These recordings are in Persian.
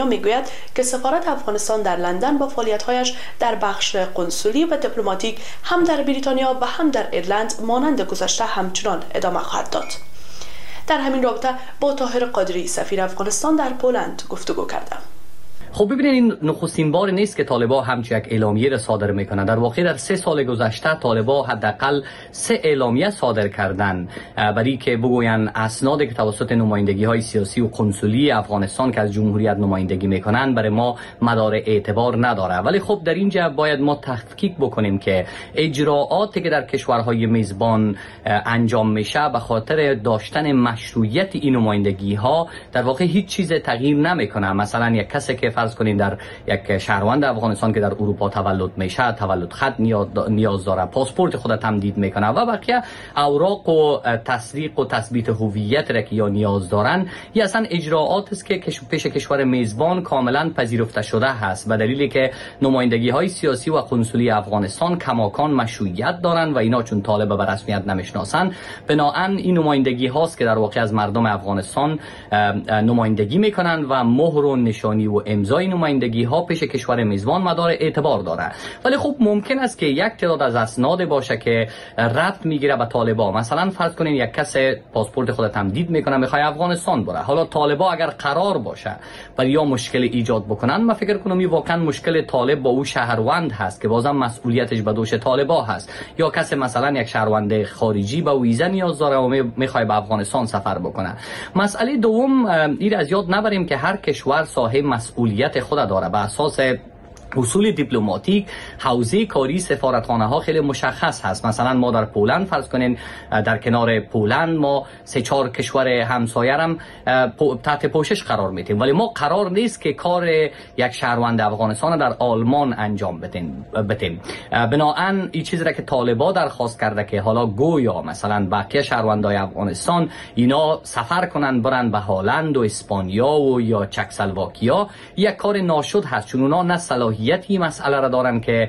میگوید که سفارت افغانستان در لندن با فعالیت‌هایش در بخش قنسولی و دیپلماتیک هم در بریتانیا و هم در ایرلند مانند گذشته همچنان ادامه خواهد داد. در همین رابطه با طاهر قادری سفیر افغانستان در پولند گفتگو کردم. خب ببینید، این نخستین بار نیست که طالبان همچین یک اعلامیه را صادر میکنند. در واقع در 3 سال گذشته طالبان حداقل 3 اعلامیه صادر کردند برای که بگویند اسنادی که توسط نمایندگی های سیاسی و قنسولی افغانستان که از جمهوریت نمایندگی میکنند برای ما مدار اعتبار نداره. ولی خب در اینجا باید ما تحقیق بکنیم که اجراعاتی که در کشورهای میزبان انجام میشه به خاطر داشتن مشروعیت این نمایندگی ها در واقع هیچ چیز تغییر نمیکنه. مثلا یک کسی که فرض کنین در یک شهروند افغانستان که در اروپا تولد میشه، تولد خط نیاز داره، پاسپورت خود تمدید میکنه و بقیه اوراق و تصدیق و تثبیت هویت را که یا نیاز دارن، یا اصلا اجراعات است که پیش کشور میزبان کاملا پذیرفته شده هست به دلیلی که نمایندگی های سیاسی و قنسولی افغانستان کماکان مشروعیت دارن و اینا چون طالب به رسمیت نمیشناسن، بنابراین این نمایندگی هاست که در واقع از مردم افغانستان نمایندگی میکنن و مهر و نشانی و امضای نمایندگی ها پیش کشور میزبان مدار اعتبار داره. ولی خب ممکن است که یک تعداد از اسناد باشه که ربط میگیره به طالبان. مثلا فرض کنین یک کس پاسپورت خود تمدید میکنه میخواد افغانستان بره. حالا طالبان اگر قرار باشه برای یا مشکل ایجاد بکنن، من فکر کنم این واقعا مشکل طالب با او شهروند هست که بازم مسئولیتش به دوش طالبان هست، یا کسی مثلا یک شهروند خارجی به ویزا نیاز داره و میخواد به افغانستان سفر بکنه. مسئله دوم این از یاد نبریم که هر کشور صاحب مسئولیت خود داره. به اساس اصول دیپلماتیک حوزه کاری سفارتخانه ها خیلی مشخص هست. مثلا ما در پولند فرض کنین در کنار پولند ما 3-4 کشور همسایه هم تحت پوشش قرار میدیم، ولی ما قرار نیست که کار یک شهروند افغانستان در آلمان انجام بدیم. بنابراین این چیزی را که طالبان درخواست کرده که حالا گویا مثلا بقیه شهروندای افغانستان اینا سفر کنن برن به هلند و اسپانیا و یا چکسلواکیا، یک کار ناشد هست، چون اونا نه صلاحیت این مسئله را دارن که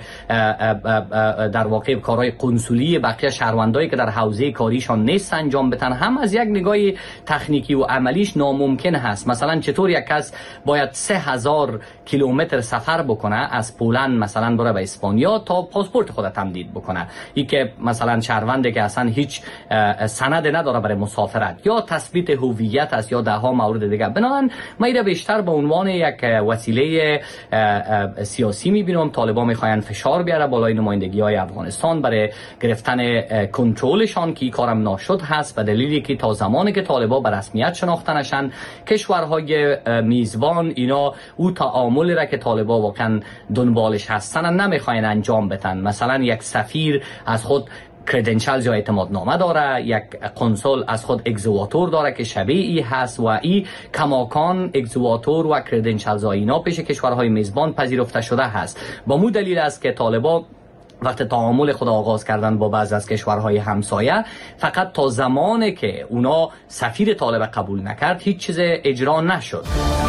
در واقع کارهای قنسولی بقیه شهروندایی که در حوزه کاریشان نیست انجام بدن. هم از یک نگاه تکنیکی و عملیش ناممکن هست. مثلا چطور یک کس باید 3000 کیلومتر سفر بکنه از پولند مثلا بره به اسپانیا تا پاسپورت خود تمدید بکنه؟ این که مثلا شهرونده که اصلا هیچ سند نداره برای مسافرت، یا تثبیت هویت است، یا ده ها مورد دیگه. بنابراین ما اینا بیشتر به عنوان یک وسیله سیاسی میبینم. طالبان میخواین فشار بیاره بالای نمایندگی های افغانستان برای گرفتن کنترلشان که این کارم ناشد هست، به دلیلی که تا زمانی که طالبان به رسمیت شناخته نشن کشورهای میزبان اینا او تعاملی را که طالبان واقعا دنبالش هستن نمیخواین انجام بدن. مثلا یک سفیر از خود کردنشال یا اعتمادنامه داره، یک قنسول از خود اگزواتور داره که شبیه ای هست و این کماکان اگزواتور و کردنشال اینا پیش کشورهای میزبان پذیرفته شده هست. با مو دلیل است که طالبان وقت تعامل خود آغاز کردن با بعض از کشورهای همسایه فقط تا زمانی که اونا سفیر طالب قبول نکرد هیچ چیز اجرا نشد.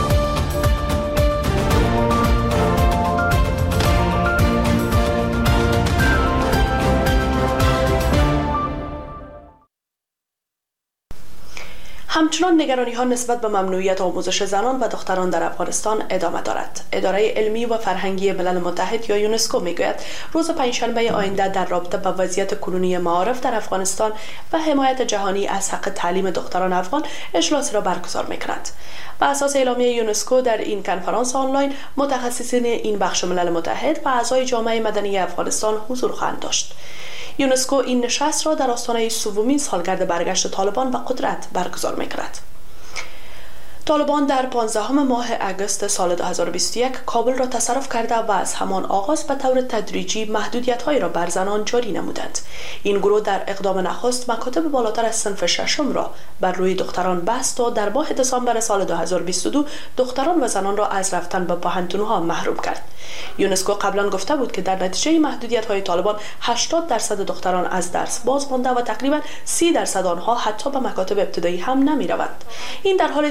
همچنان نگرانی ها نسبت به ممنوعیت آموزش زنان و دختران در افغانستان ادامه دارد. اداره علمی و فرهنگی ملل متحد یا یونسکو میگوید روز پنجشنبه آینده در رابطه با وضعیت کنونی معارف در افغانستان و حمایت جهانی از حق تعلیم دختران افغان اجلاسی را برگزار میکند. بر اساس اعلامیه یونسکو در این کنفرانس آنلاین متخصصین این بخش ملل متحد و اعضای جامعه مدنی افغانستان حضور خواهند داشت. یونسکو این نشست را در آستانه سومین سالگرد برگشت طالبان به قدرت برگزار می‌کند. طالبان در 15 ماه اگست سال 2021 کابل را تصرف کرده و از همان آغاز به طور تدریجی محدودیت‌هایی را بر زنان جاری نمودند. این گروه در اقدام نخست مکاتب بالاتر از صنف ششم را بر روی دختران بست و در ماه دسامبر سال 2022 دختران و زنان را از رفتن به پوهنتون‌ها محروم کرد. یونسکو قبلا گفته بود که در نتیجه محدودیت‌های طالبان 80% دختران از درس باز مانده و تقریبا 30% آنها حتی به مکاتب ابتدایی هم نمی‌روند. این در حالی است که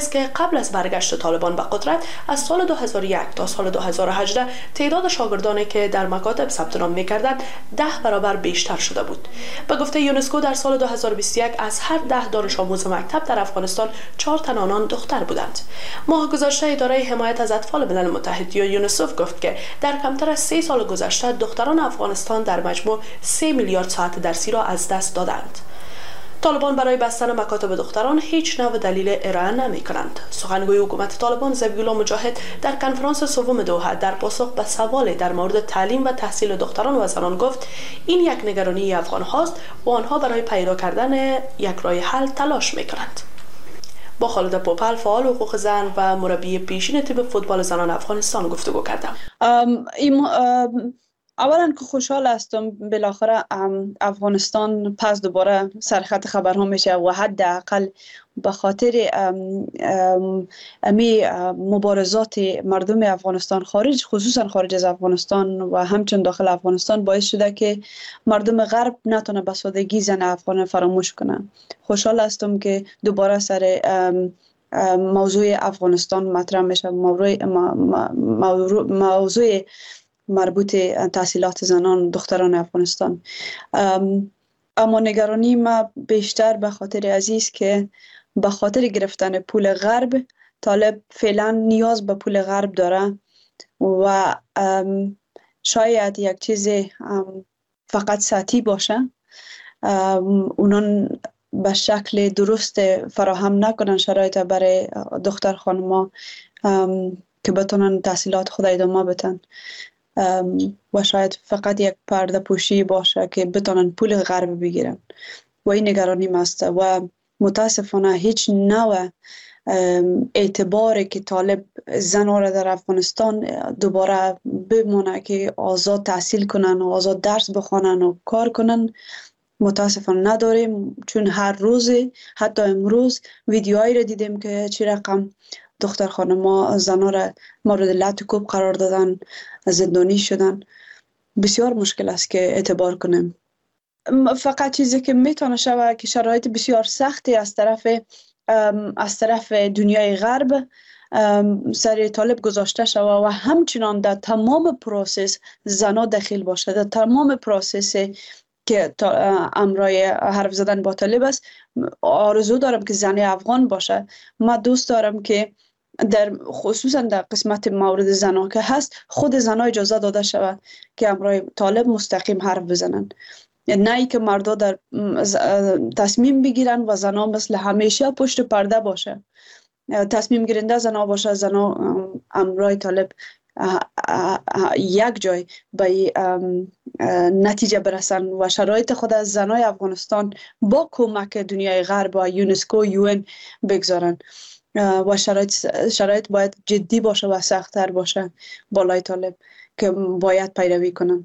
قبل از برگشت طالبان به قدرت از سال 2001 تا سال 2018 تعداد شاگردانی که در مکاتب ثبت نام می‌کردند 10 برابر بیشتر شده بود. به گفته یونسکو در سال 2021 از هر 10 دانش آموز مکتب در افغانستان 4 تن آنان دختر بودند. ماه گذشته اداره حمایت از اطفال ملل متحد یا یونیسف گفت که در کمتر از 3 سال گذشته دختران افغانستان در مجموع 3 میلیارد ساعت درسی را از دست دادند. طالبان برای بستن مکاتب دختران هیچ نوع دلیل ارائه نمی کنند. سخنگوی حکومت طالبان ذبیحالله مجاهد در کنفرانس سوم دوحه در پاسخ به سوال در مورد تعلیم و تحصیل دختران و زنان گفت این یک نگرانی افغان هاست و آنها برای پیدا کردن یک راه حل تلاش می کنند. با خالد پوپل فعال حقوق زن و مربی پیشین تیم فوتبال زنان افغانستان گفتگو کردم. اولا که خوشحال هستم بالاخره افغانستان پس دوباره سرخط خبرها میشه و حداقل به خاطر مبارزات مردم افغانستان خصوصا خارج از افغانستان و همچنین داخل افغانستان باعث شده که مردم غرب نتونه به سادگی زن افغان فراموش کنن. خوشحال هستم که دوباره سر موضوع افغانستان مطرح میشه، موضوع مربوط تحصیلات زنان دختران افغانستان. اما نگرانی ما بیشتر به خاطر عزیز که به خاطر گرفتن پول غرب طالب فعلا نیاز به پول غرب داره و شاید یک چیز فقط سطحی باشه، اونان به شکل درست فراهم نکنن شرایط برای دختر خانما که بتونن تحصیلات خود ادامه بدن و شاید فقط یک پرده پوشی باشه که بتونن پول غرب بگیرن و این نگرانی است و متاسفانه هیچ نوع اعتباری که طالب زنها را در افغانستان دوباره بمونه که آزاد تحصیل کنن و آزاد درس بخوانن و کار کنن متاسفانه نداریم، چون هر روز حتی امروز ویدیوهایی را دیدیم که چی رقم دختر خانما زنها را مورد لعن و کوب قرار دادن، زندانی شدن. بسیار مشکل است که اعتبار کنیم. فقط چیزی که میتونه شود که شرایط بسیار سختی از طرف دنیای غرب سر طالب گذاشته شود و همچنان در تمام پروسس زنها دخیل باشه، در تمام پروسس که امرای حرف زدن با طالب است. آرزو دارم که زن افغان باشه. ما دوست دارم که خصوصا در قسمت مورد زنها که هست خود زنها اجازه داده شود که امرای طالب مستقیم حرف بزنن، نه ای که مردا در تصمیم بگیرن و زنها مثل همیشه پشت پرده باشه. تصمیم گیرنده زنها باشه، زنها امرای طالب یک جای به نتیجه برسن و شرایط خود از زنای افغانستان با کمک دنیای غرب و یونسکو UN بگذارن و شرایط باید جدی باشه و سخت‌تر باشه بالای طالب که باید پیروی کنن.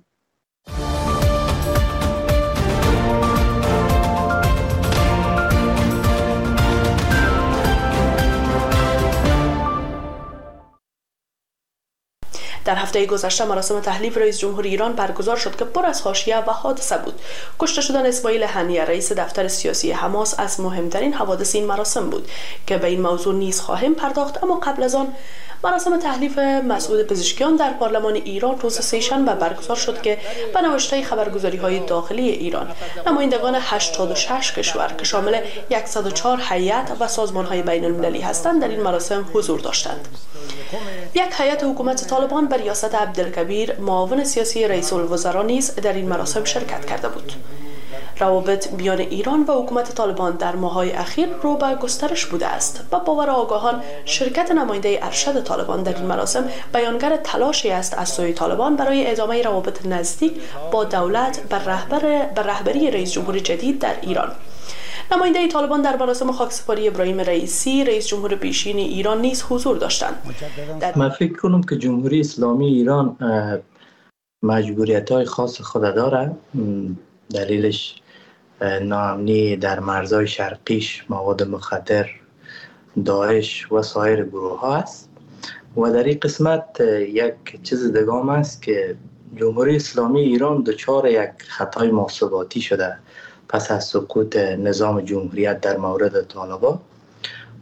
در هفته گذشته مراسم تحلیف رئیس جمهور ایران برگزار شد که پر از حاشیه و حادثه بود. کشته شدن اسماعیل هنیه رئیس دفتر سیاسی حماس از مهمترین حوادث این مراسم بود که به این موضوع نیز خواهیم پرداخت. اما قبل از آن مراسم تحلیف مسعود پزشکیان در پارلمان ایران روز سه‌شنبه برگزار شد که به نوشته خبرگزاری‌های داخلی ایران نمایندگان 86 کشور که شامل 104 هیئت و سازمان‌های بین‌المللی هستند در این مراسم حضور داشتند. یک هیئت حکومت طالبان به ریاست عبدالکبیر معاون سیاسی رئیس الوزراء نیز در این مراسم شرکت کرده بود. روابط میان ایران و حکومت طالبان در ماه‌های اخیر رو به گسترش بوده است و باور آگاهان شرکت نماینده ارشد طالبان در این مراسم بیانگر تلاشی است از سوی طالبان برای ادامه روابط نزدیک با دولت به رهبری رئیس جمهور جدید در ایران. نماینده طالبان در مراسم خاکسپاری ابراهیم رئیسی رئیس جمهور پیشین ایران نیز حضور داشتند. من فکر کنم که جمهوری اسلامی ایران مجبوریت‌های خاص خود داره. دلیلش ناامنی در مرزهای شرقیش، مواد مخدر، داعش و سایر گروه ها است. و در این قسمت یک چیز دیگه است که جمهوری اسلامی ایران دچار یک خطای محاسباتی شده پس از سقوط نظام جمهوریت در مورد طالبان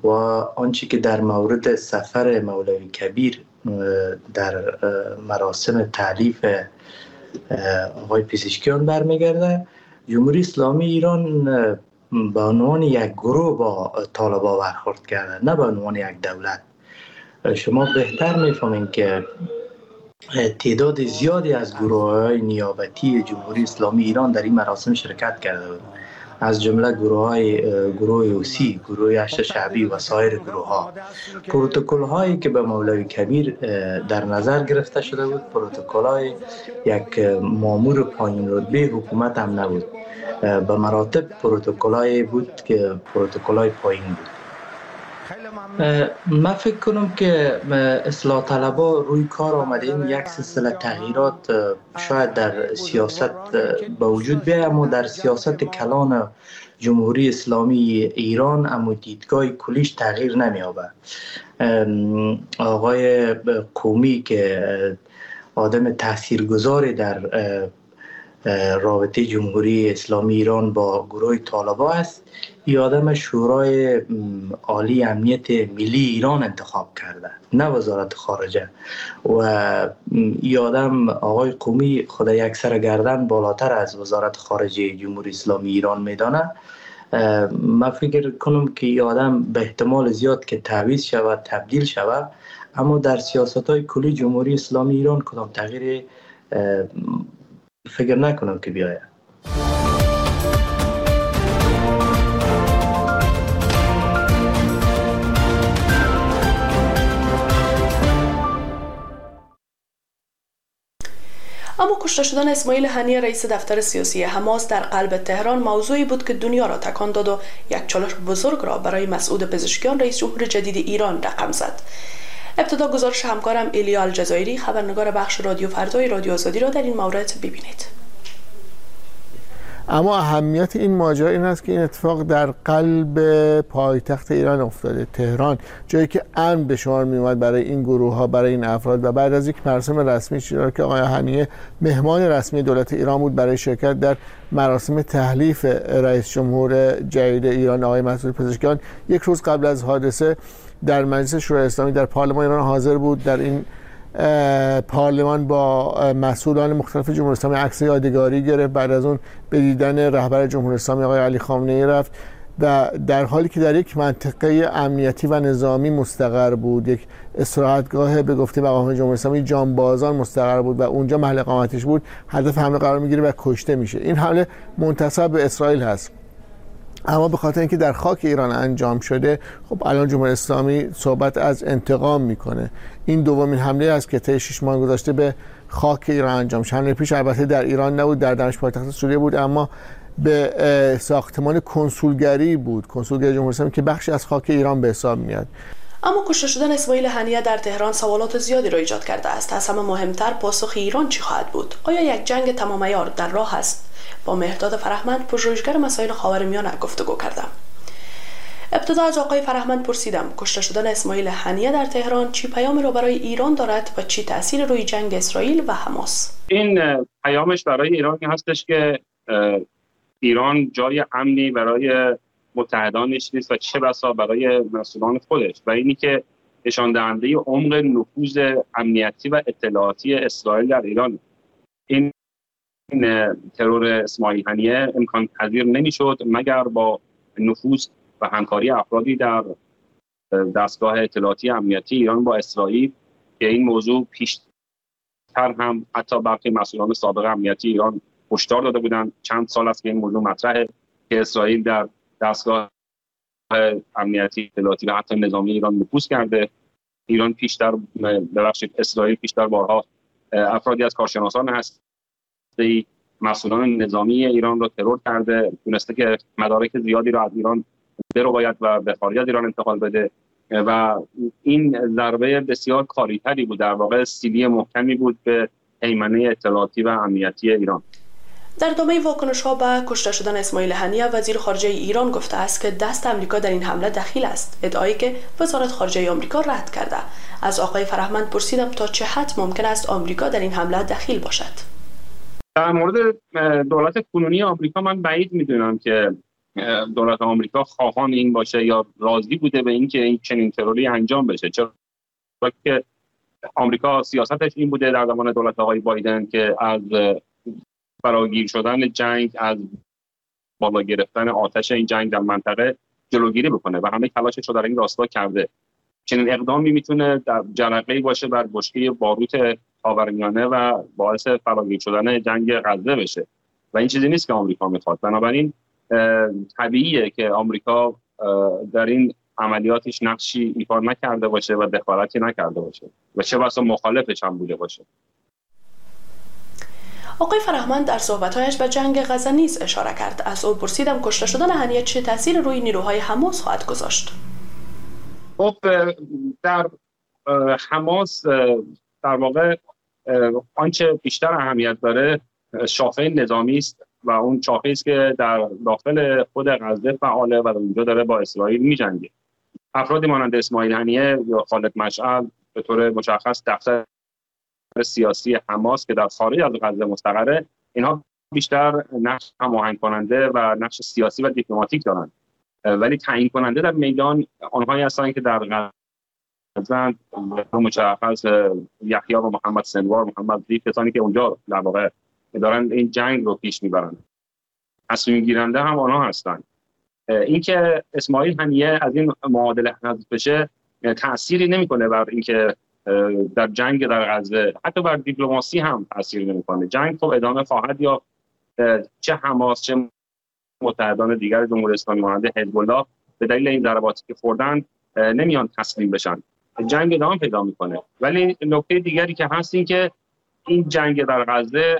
و آنچه که در مورد سفر مولوی کبیر در مراسم تألیف آقای پزشکیان برمیگرده، جمهوری اسلامی ایران به عنوان یک گروه با طالبان برخورد کرده، نه به عنوان یک دولت. شما بهتر میفهمین که تعداد زیادی از گروه‌های نیابتی جمهوری اسلامی ایران در این مراسم شرکت کرده بود، از جمله گروه اوسی، گروه هشت شعبی و سایر گروه‌ها. پروتکل‌هایی که به مولوی کبیر در نظر گرفته شده بود، پروتکل‌های یک مامور پایین رتبه حکومت هم نبود، به مراتب پروتکل‌هایی بود که پروتکل‌های پایین بود. من فکر کنم که اصلاح طلبا روی کار آمدین یک سلسله تغییرات شاید در سیاست به وجود بیاید، اما در سیاست کلان جمهوری اسلامی ایران اما دیدگاه کلیش تغییر نمی‌یابد. آقای قومی که آدم تاثیرگذاری در رابطه جمهوری اسلامی ایران با گروه طالبان است، این آدم شورای عالی امنیت ملی ایران انتخاب کرده، نه وزارت خارجه. و این آدم آقای قومی خود یک سر گردن بالاتر از وزارت خارجه جمهوری اسلامی ایران میدانه. من فکر کنم که این آدم به احتمال زیاد که تعویض شود، تبدیل شود، اما در سیاست های کلی جمهوری اسلامی ایران کدام تغییر فکر نکنم که بیاید. اما کشته شدن اسماعیل هنیه رئیس دفتر سیاسی حماس در قلب تهران موضوعی بود که دنیا را تکان داد و یک چالش بزرگ را برای مسعود پزشکیان رئیس جمهور جدید ایران رقم زد. ابتدا گزارش همکارم ایلیا الجزایری خبرنگار بخش رادیو فردای رادیو آزادی را در این مورد ببینید. اما اهمیت این ماجرا این است که این اتفاق در قلب پایتخت ایران افتاده، تهران، جایی که امن به شمار می اومد برای این گروه ها، برای این افراد. و بعد از یک مراسم رسمی چرا که آقای هنیه مهمان رسمی دولت ایران بود برای شرکت در مراسم تحلیف رئیس جمهور جدید ایران آقای مسعود پزشکیان، یک روز قبل از حادثه در مجلس شورای اسلامی در پارلمان ایران حاضر بود. در این پارلمان با مسئولان مختلف جمهوری اسلامی عکس یادگاری گرفت. بعد از اون به دیدن رهبر جمهوری اسلامی آقای علی خامنه‌ای رفت و در حالی که در یک منطقه امنیتی و نظامی مستقر بود، یک استراحتگاه به گفته مقام جمهوری اسلامی جانبازان مستقر بود و اونجا محل اقامتش بود، هدف حمله قرار میگیره و کشته میشه. این حمله منتسب به اسرائیل هست، اما به خاطر اینکه در خاک ایران انجام شده، خب الان جمهوری اسلامی صحبت از انتقام میکنه. این دومین حمله است که طی 6 ماه گذشته به خاک ایران انجام شد. حمله پیش البته در ایران نبود، در دمشق پایتخت سوریه بود، اما به ساختمان کنسولگری بود، کنسولگری جمهوری اسلامی که بخشی از خاک ایران به حساب میاد. اما کشته شدن اسماعیل هنیه در تهران سوالات زیادی را ایجاد کرده است. از همه مهمتر پاسخ ایران چی خواهد بود؟ آیا یک جنگ تمام عیار در راه است؟ با مهرداد فرهمند، پژوهشگر مسائل خاورمیانه گفتگو کردم. ابتدا از آقای فرهمند پرسیدم کشته شدن اسماعیل هنیه در تهران چی پیامی را برای ایران دارد و چی تأثیر روی جنگ اسرائیل و حماس؟ این پیامش برای ایران هستش که ایران جای امنی برای متحدانش نیست و چه بسا برای مسئولان خودش، و اینی که نشان دهنده عمق نفوذ امنیتی و اطلاعاتی اسرائیل در ایران. این ترور اسماعیل هنیه امکان پذیر نمیشد مگر با نفوذ و همکاری افرادی در دستگاه اطلاعاتی امنیتی ایران با اسرائیل، که این موضوع پیشتر هم حتی برخی مسئولان سابق امنیتی ایران هشدار داده بودند. چند سال است که این موضوع مطرحه که اسرائیل در دستگاه امنیتی اطلاعاتی و حتی نظامی ایران نفوذ کرده. اسرائیل پیشتر بارها افرادی از کارشناسان هستی مسئولان نظامی ایران را ترور کرده، تونسته که مدارک زیادی را از ایران رو باید و به خارج از ایران انتقال بده و این ضربه بسیار کاریتری بود، در واقع سیلی محکمی بود به هیمنه اطلاعاتی و امنیتی ایران. در ادامه واکنش‌ها به کشته شدن اسماعیل هنیه، وزیر خارجه ایران گفته است که دست آمریکا در این حمله دخیل است، ادعایی که وزارت خارجه آمریکا رد کرده. از آقای فرهمند پرسیدم تا چه حد ممکن است آمریکا در این حمله دخیل باشد. در مورد دولت کنونی آمریکا من بعید میدونم که دولت آمریکا خواهان این باشه یا راضی بوده به اینکه این چنین تروری انجام بشه، چرا که آمریکا سیاستش این بوده در زمان دولت آقای بایدن که از فراگیر شدن جنگ، از بالا گرفتن آتش این جنگ در منطقه جلوگیری بکنه و همه تلاشش رو در این راستا کرده. چنین اقدامی میتونه در جرقه‌ای باشه بر بشکه باروت خاورمیانه و باعث فراگیر شدن جنگ غزه بشه و این چیزی نیست که آمریکا میخواد. بنابراین طبیعیه که آمریکا در این عملیاتش نقشی ایفا نکرده باشه و دخالتی نکرده باشه و چه بسا مخالفش هم بوده باشه. آقای فرهمند در صحبت‌هایش به جنگ غزه نیز اشاره کرد. از او پرسیدم کشته شدن هنیه چه تأثیر روی نیروهای حماس خواهد گذاشت؟ خب در حماس در واقع آنچه بیشتر اهمیت داره شاخه نظامی است و اون شاخه‌ای است که در داخل خود غزه فعاله و اونجا داره با اسرائیل می‌جنگه. افرادی مانند اسماعیل هنیه یا خالد مشعل به طور مشخص دفتر سیاسی حماس که در خارج از غزه مستقره، اینها بیشتر نقش هماهنگ کننده و نقش سیاسی و دیپلماتیک دارند، ولی تعیین کننده در میدان آنهایی هستند که در غزه مشخص یحیی و محمد سنوار، محمد ظریف، کسانی که اونجا در واقع دارن این جنگ رو پیش میبرند. تصمیم گیرنده هم آنها هستند. اینکه اسماعیل هنیه از این معادله حذف بشه تأثیری نمیکنه بر اینکه در جنگ در غزه، حتی بر دیپلماسی هم تأثیر نمیکنه. جنگ خب ادامه خواهد یا چه حماس چه متحدان دیگر جمهوری اسلامی مانند حزب الله به دلیل این ضرباتی که خوردن نمیان تسلیم بشن، جنگ ادامه پیدا میکنه. ولی نکته دیگری که هست این که این جنگ در غزه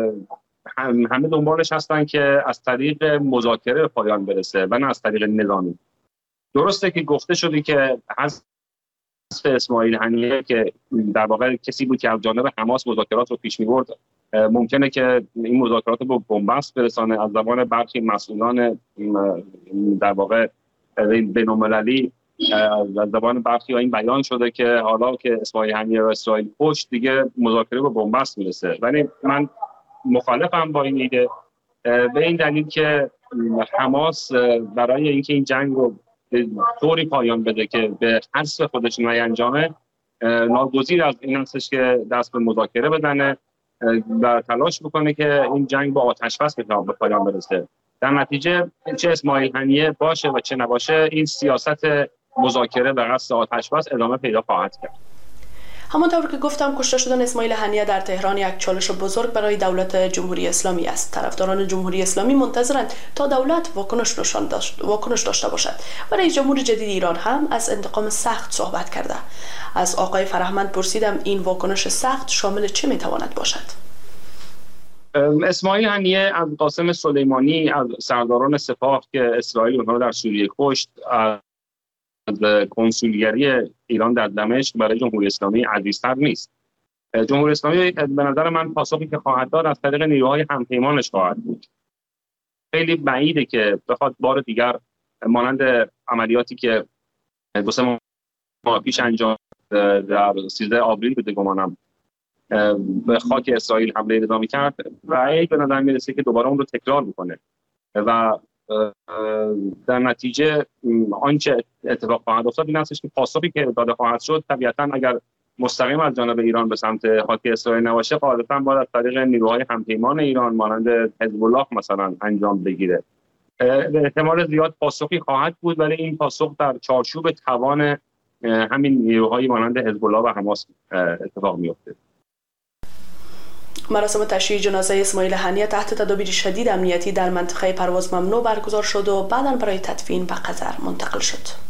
همه دنبالش هستن که از طریق مذاکره به پایان برسه و نه از طریق نظامی. درسته که گفته شده که حذف اسماعیل هنیه که در واقع کسی بود که از جانب حماس مذاکرات رو پیش می‌برد، ممکنه که این مذاکرات رو به بنبست برسانه. از زبان برخی مسئولان در واقع بین‌المللی، از زبان برخی این بیان شده که حالا که اسماعیل هنیه و اسرائیل پشت، دیگه مذاکره به بنبست میرسه. ولی من مخالفم با این ایده به این دلیل که حماس برای اینکه این جنگ رو طوری پایان بده که به حذف خودش نینجامه، ناگزیر از این هستش که دست به مذاکره بدنه و تلاش بکنه که این جنگ با آتش بس به پایان برسه. در نتیجه چه اسماعیل هنیه باشه و چه نباشه، این سیاست مذاکره به قصد آتش بس ادامه پیدا خواهد کرد. همانطور که گفتم کشته شدن اسماعیل هنیه در تهران یک چالش بزرگ برای دولت جمهوری اسلامی است. طرفداران جمهوری اسلامی منتظرند تا دولت واکنش داشته باشد و رئیس جمهور جدید ایران هم از انتقام سخت صحبت کرده. از آقای فرهمند پرسیدم این واکنش سخت شامل چه میتواند باشد؟ اسماعیل هنیه از قاسم سلیمانی، از سرداران سپاه که اسرائیل اونها در سوریه کشت، از کنسولگری ایران در دمشق برای جمهوری اسلامی عزیزتر نیست. جمهوری اسلامی به نظر من پاسخی که خواهد داد از طریق نیروهای همپیمانش خواهد بود. خیلی بعیده که بخواد بار دیگر مانند عملیاتی که 2 ماه پیش انجام در 13 آوریل بوده گمانم به خاک اسرائیل حمله نظامی کرد و به نظر میرسه که دوباره اون رو تکرار بکنه و در نتیجه آنچه اتفاق خواهد افتاد این هستش که پاسخی که داده خواهد شد طبیعتاً اگر مستقیم از جانب ایران به سمت خاک اسرائیل نباشه، غالباً باید از طریق نیروهای همپیمان ایران مانند حزب الله مثلا انجام بگیره. به احتمال زیاد پاسخی خواهد بود، ولی این پاسخ در چارچوب توان همین نیروهای مانند حزب الله و حماس اتفاق میفته. مراسم تشییع جنازه اسماعیل هنیه تحت تدابیر شدید امنیتی در منطقه پرواز ممنوع برگزار شد و بعداً برای تدفین به قطر منتقل شد.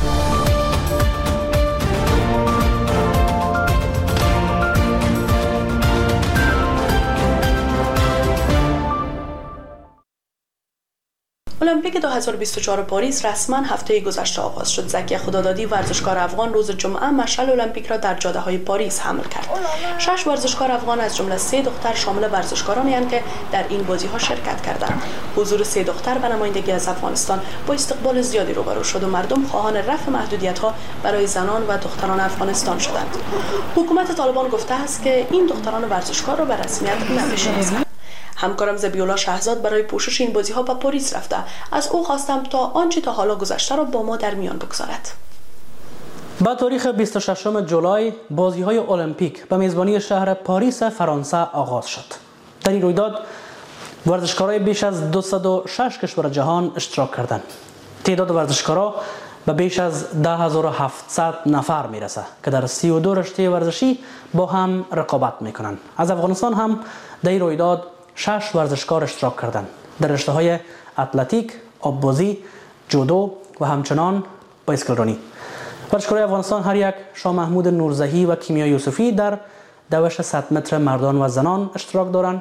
المپیک 2024 پاریس رسما هفته گذشته آغاز شد. زکی خدادادی ورزشکار افغان روز جمعه مشعل المپیک را در جاده‌های پاریس حمل کرد. 6 ورزشکار افغان از جمله 3 دختر شامل ورزشکارانی هستند که در این بازی‌ها شرکت کردند. حضور 3 دختر به نمایندگی از افغانستان با استقبال زیادی روبرو شد و مردم خواهان رفع محدودیت‌ها برای زنان و دختران افغانستان شدند. حکومت طالبان گفته است که این دختران ورزشکار را به رسمیت نمی‌شناسد. همکارم زبیولا شهزاد برای پوشش این بازی‌ها به پاریس رفته. از او خواستم تا آنچه تا حالا گذشته را با ما در میان بگذارد. با تاریخ 26 جولای بازی‌های المپیک به میزبانی شهر پاریس فرانسه آغاز شد. در این رویداد ورزشکارای بیش از 206 کشور جهان اشتراک کردند. تعداد ورزشکارا به بیش از 10700 نفر میرسه که در 32 رشته ورزشی با هم رقابت میکنند. از افغانستان هم در این رویداد 6 ورزشکار اشتراک کردند در رشته‌های اتلتیک، آببازی، جودو و همچنان بایسکلرانی. ورزشکارای افغانستان هر یک شاه محمود نورزهی و کیمیا یوسفی در دوش 100 متر مردان و زنان اشتراک دارند.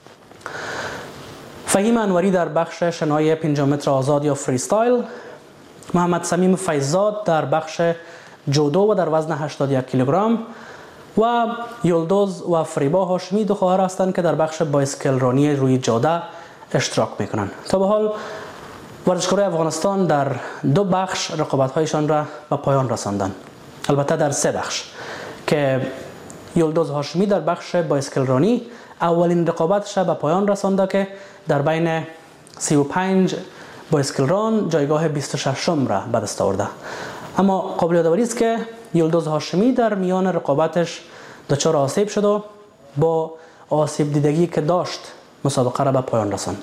فهیم انوری در بخش شنای 50 متر آزاد یا فریستایل، محمد سمیم فیضزاد در بخش جودو و در وزن 81 کیلوگرم و یلدوز و فریبا هاشمی دو خواهر هستند که در بخش بایسکلرانی روی جاده اشتراک میکنند. تا به حال ورزشکارای افغانستان در 2 بخش رقابت‌هایشان را به پایان رساندند. البته در 3 بخش که یلدوز هاشمی در بخش بایسکلرانی اولین رقابتش به پایان رسانده که در بین 35 بایسکلران جایگاه 26 را به دست آورده. اما قابل یادآوری است که یلدوز هاشمی در میان رقابتش دچار آسیب شد و با آسیب دیدگی که داشت مسابقه را به پایان رساند.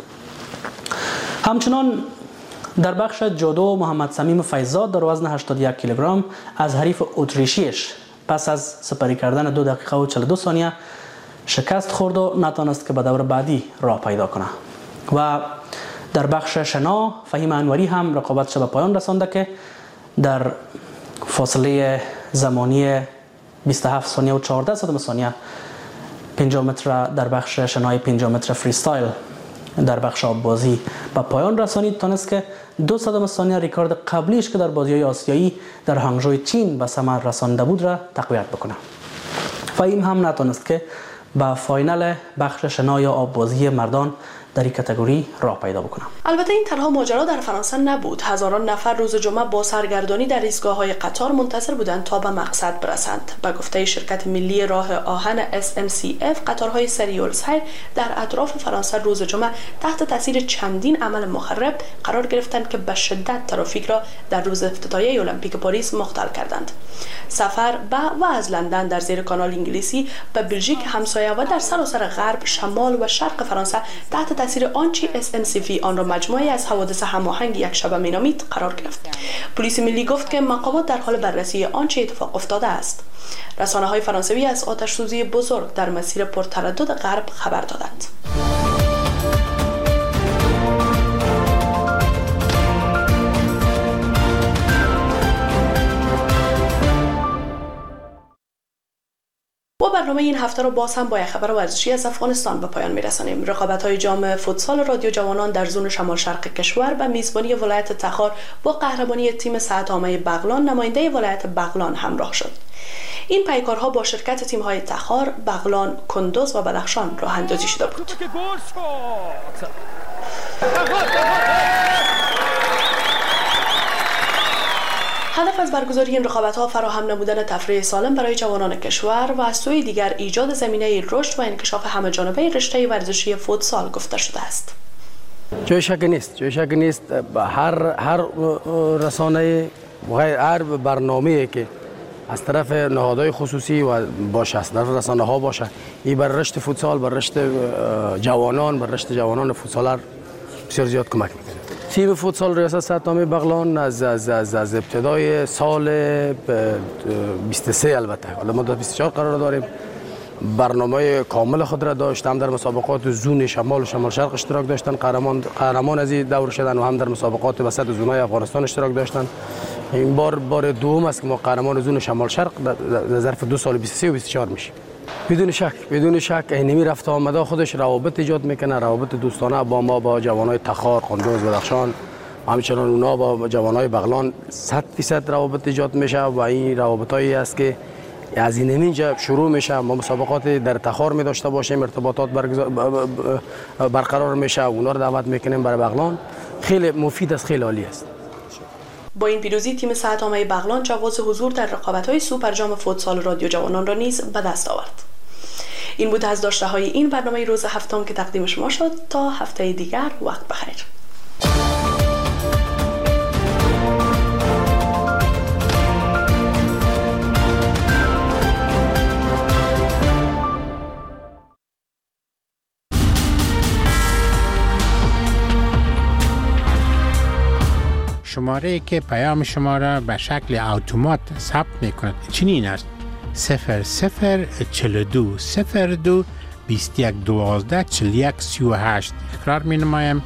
همچنان در بخش جودو محمد سمیم فیضزاد در وزن 81 کیلوگرم از حریف اتریشیش پس از سپری کردن 2 دقیقه و 42 ثانیه شکست خورد و نتوانست که به دور بعدی راه پیدا کنه. و در بخش شنا فهیم انوری هم رقابتش به پایان رسانده که در فاصله زمانی 27 ثانیه و 14 صدم ثانیه 50 متر در بخش شنای 50 متر فریستایل در بخش آببازی به پایان رسانید، تانست که 2 صدم ثانیه ریکارد قبلیش که در بازی‌های آسیایی در هانگژو چین به ثمر رسانده بود را تقویت بکنه. فهیم هم نتوانست که به فاینال بخش شنا یا آببازی مردان در این کاتگوری راه پیدا بکنم. البته این تنها ماجرا در فرانسه نبود. هزاران نفر روز جمعه با سرگردانی در ایستگاه‌های قطار منتظر بودند تا به مقصد برسند. به گفته شرکت ملی راه آهن SNCF، قطارهای سری السیر در اطراف فرانسه روز جمعه تحت تاثیر چندین عمل مخرب قرار گرفتند که به شدت ترافیک را در روز افتتاحیه المپیک پاریس مختل کردند. سفر به و از لندن در زیر کانال انگلیسی به بلژیک همسایه و در سراسر غرب، شمال و شرق فرانسه تحت تاثیر آنچه SNCF آن را مجموعی از حوادث هماهنگ یک شبه مینامید قرار گرفت. پلیس ملی گفت که مقامات در حال بررسی آنچه اتفاق افتاده است. رسانه‌های فرانسوی از آتش سوزی بزرگ در مسیر پرتردد غرب خبر دادند. و برنامه این هفته رو باز هم با یک خبر ورزشی از افغانستان به پایان میرسانیم. رقابت‌های جام فوتسال رادیو جوانان در زون شمال شرق کشور به میزبانی ولایت تخار با قهرمانی تیم سعدآمه بغلان نماینده ولایت بغلان همراه شد. این پیکارها با شرکت تیم‌های تخار، بغلان، کندوز و بدخشان راه اندازی شده بود. هدف از برگزاری این رقابت‌ها فراهم نمودن تفریح سالم برای جوانان کشور و از سوی دیگر ایجاد زمینه رشد و انکشاف همه‌جانبه رشته ورزشی فوتسال گفته شده است. جای شک نیست هر رسانه و هر برنامه‌ای که از طرف نهادهای خصوصی و باشه، از طرف رسانه‌ها باشه، این بر رشد فوتسال، بر رشد جوانان فوتسالر بسیار زیاد کمک میکنه. تیم فوتسال ریاست سعدآمه بغلان از ابتدای سال 23 البته حالا ما 24 قرار داریم برنامه کامل خود را داشت. هم در مسابقات زون شمال و شمال شرق اشتراک داشتن، قهرمان از این دور شدن، و هم در مسابقات وسط زونای افغانستان اشتراک داشتن. این بار دوم است که ما قهرمان زون شمال شرق در ظرف 2 سال 23 و 24 میشیم. بدون شک اینمی رفت آمده خودش روابط ایجاد میکنه، روابط دوستانه با ما، با جوانای تخار، کندوز، بدخشان، همچنان اونا با جوانای بغلان 100% روابط ایجاد میشه و این روابطایی است که از این اینجا شروع میشه. ما مسابقات در تخار می داشته باشیم، ارتباطات برقرار میشه، اونا رو دعوت میکنیم برای بغلان. خیلی مفید است، خیلی عالی است. با این پیروزی تیم سعدآمه بغلان جواز حضور در رقابت‌های سوپر جام فوتسال رادیو جوانان را نیز به دست آورد. این بود از داشته های این برنامه روز هفتم که تقدیم شما شد. تا هفته دیگر وقت بخیر. شماره که پیام شما را به شکل اتومات ثبت می‌کند چنین است: 0042 02 21 12 41 38. تکرار می‌نمایم: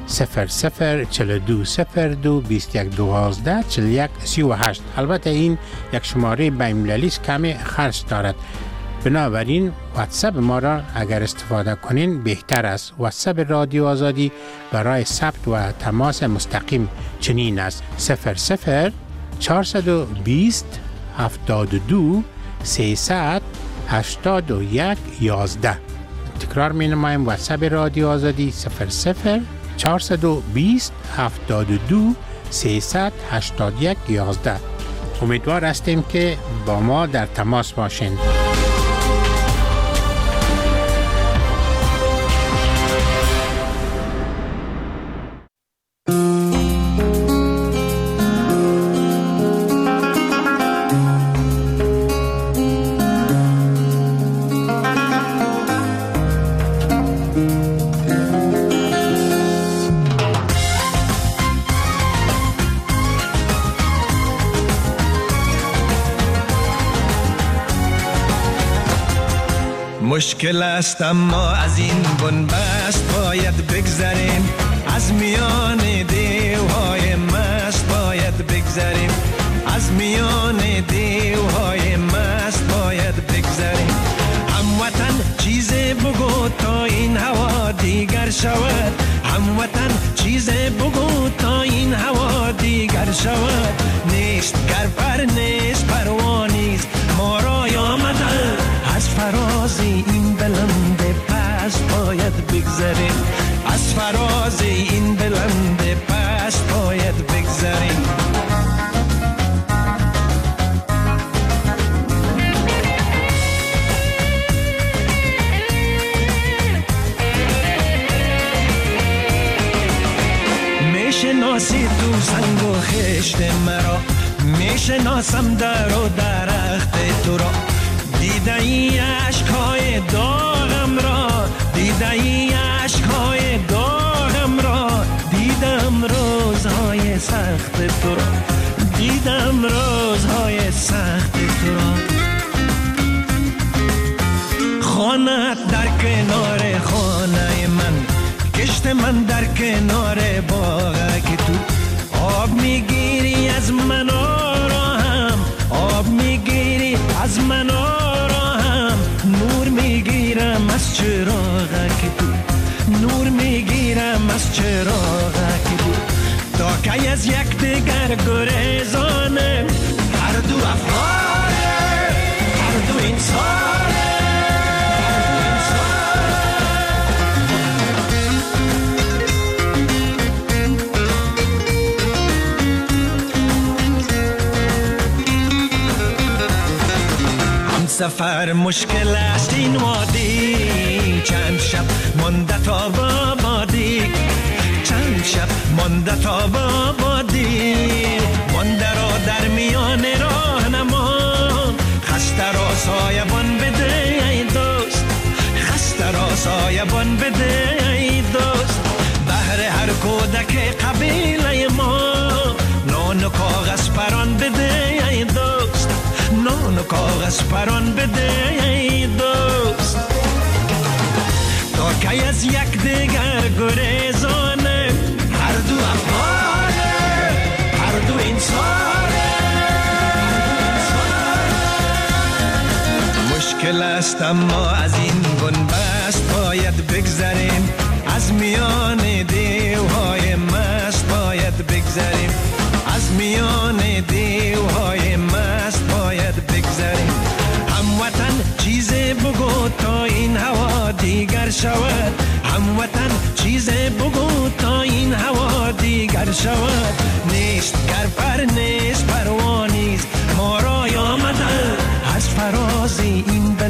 0042 02 21 12 41 38. البته این یک شماره بین‌المللی است، کمی خرج دارد، بنابراین واتساپ ما را اگر استفاده کنین بهتر است. واتساپ رادیو آزادی برای ثبت و تماس مستقیم چنین است: 00 420 72 300 81 11. تکرار می نمایم: واتساپ رادیو آزادی 00 420 72 300 81 11. امیدوار هستیم که با ما در تماس باشین. مشکل است اما از این بنبست باید بگذریم، از میان دیوهای مست باید بگذریم، از میان دیوهای مست باید بگذریم. هموطن چیز بگو تا این هوا دیگر شود، هموطن چیز بگو تا این هوا دیگر شود. نیست گرپر نیست پروانیست، ما را آمدن از فراز این بلند پس باید بگذریم، از فراز این بلند پس باید بگذریم. میشناسی تو سنگ و خشت مرا، میشناسم در و درخت تو را. دیده ای عشقهای داغم را، دیده ای عشقهای داغم را، دیدم روزهای سخت تو را، دیدم روزهای سخت تو را. خانه در کنار خانه من، کشت من در کنار باغ که تو آب میگیری از من آرام، آب میگیری از من آرام. نور میگیرم از چراغ که تو، نور میگیرم از چراغ که تو. تا که از یک دیگر گریزانه، هر دو افغانه، هر دو انسانه. سفر مشکل است این وادی، چند شب مانده تا بابادی، چند شب مانده تا بابادی. مانده را در میان راهنما، خسته را سایبان بده ای دوست، خسته را سایبان بده ای دوست. بهر هر کودک قبیله ما، نان و کاغذ پران بده ای دوست، نان و کاغذ پران بده ای دوست. تا که از یک دیگر گریزانه، هر دو افغانه، هر دو انسانه. مشکل است اما از این بنبست باید بگذریم، از میان دیوهای مست باید بگذریم، از میان دیوهای مست باید بگذریم. هموطن چیز بگو تا این هوا دیگر شود، هموطن چیز بگو تا این هوا دیگر شود. نیست گرپر نیست پروانیست، ما را آمدن از فراز این